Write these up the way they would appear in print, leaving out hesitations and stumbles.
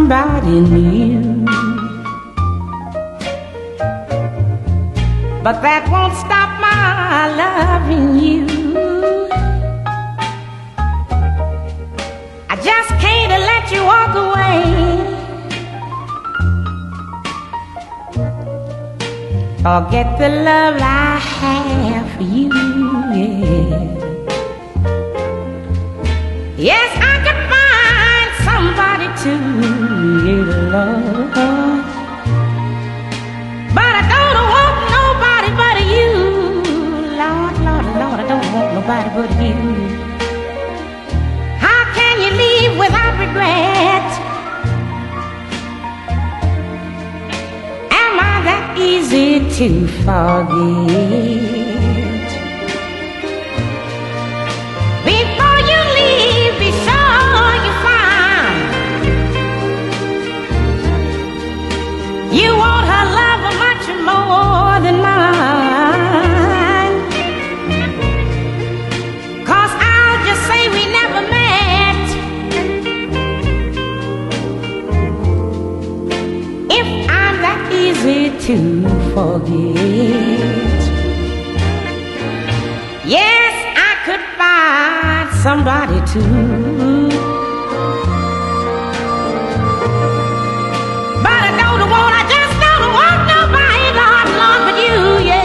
somebody new. But that won't stop my loving you. I just can't let you walk away. Forget the love I have for you, yeah. Yes, I could find somebody to love, but I don't want nobody but you. Lord, Lord, Lord, I don't want nobody but you. How can you leave without regret? Am I that easy to forget? Before you leave, be sure you find you want her love much more than mine. 'Cause I'll just say we never met if I'm that easy to forget. Yes, I could find somebody to, but I don't want, I just don't want nobody, Lord, Lord, but you,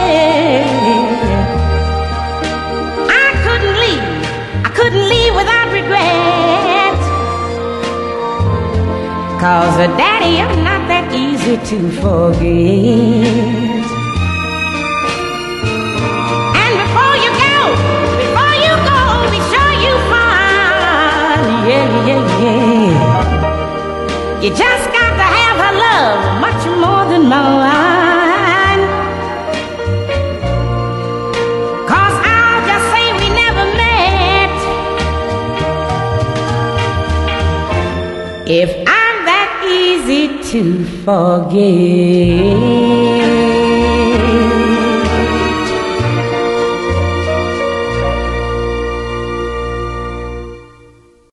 yeah. I couldn't leave without regret. 'Cause daddy, you're not that easy to forget. And before you go, be sure you find, yeah, yeah, yeah, you just got to have her love much more than mine. 'Cause I'll just say we never met if I'm that easy to forget.